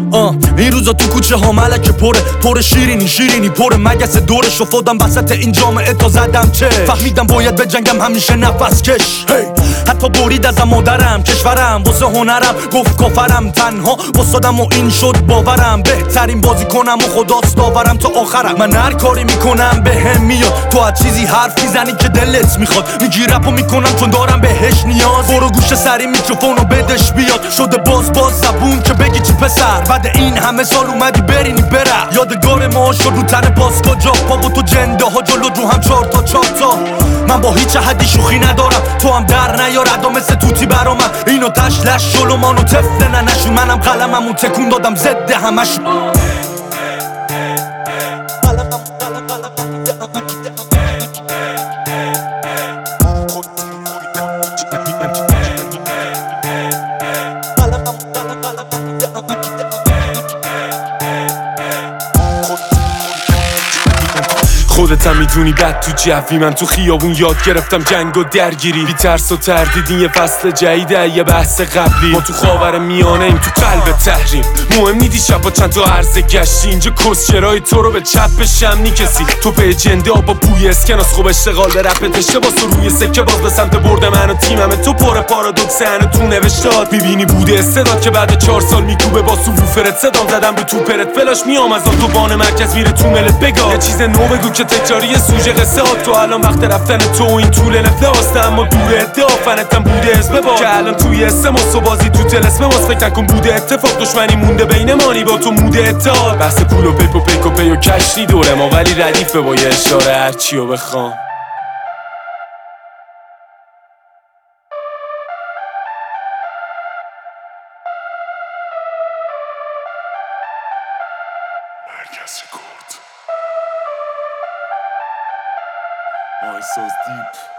این روزا تو کوچه ها ملکه پر شیرینی پر مگس دورش افتادم وسط این جامعه تا زدم چه فهمیدم باید بجنگم همیشه نفس کش حتی برید ازم مادرم کشورم واسه هنرم گفت کافرم تنها واسادم و این شد باورم بهترین بازی کنم و خداست داورم تا آخرم من هر کاری میکنم بهم میاد تو از چیزی حرف میزنی که دلت میخواد میگی رپو میکنم چون دارم بهش نیاز برو گوش سری میکروفونو بدش بیاد شده باز زبون که بگی چی پسر بعد این همه سال اومدی برینی بره یادگار ما شد رو تن باز کجا پا و تو جنده ها جلو رو هم چار تا من با هیچ حدی شوخی ندارم تو هم در نیار ادا مثل توتی برا من اینو تشلش جلو مانو تفل ننشون منم قلممو تکون دادم ضد همشون خودت هم میدونی بد تو جوی من تو خیابون یاد گرفتم جنگ و درگیری بی ترس و تردید این یه فصل جدیده یه بحث قبلی ما تو خاور میانه ایم تو قلب تحریم مهم نیدی شبا چند تا عرض گشتی اینجا کسچرای تو رو به چپ شمنی کسی تو به جنده با بوی اسکناس خوب اشتغال به رپت اشتباس تو روی سکه باز به سمت برد من و تیمم تو پر پارادوکس هنو تو نوشتاد میبینی بوده استعداد که بعد 4 سال میکوبه با سوفرت صدام زدم به تو پرت فلاش میام از تو بان مرکز میره تو ملت بگا یه چیز نو بگو که تکراری سوژه قصه ها تو الان وقت رفتن تو این طول نفلاسته اما دور ادعا فنتم بوده اسم با که الان توی اسم و بازی تو تلسم ماست فکر نکن بوده اتفاق دشمنی مونده بین مانی با تو موده اتحاد بحث پول و پیک و پی و کشتی دوره ما ولی ردیفه با یه اشاره هرچی و بخوام مرکز رکورد My soul's deep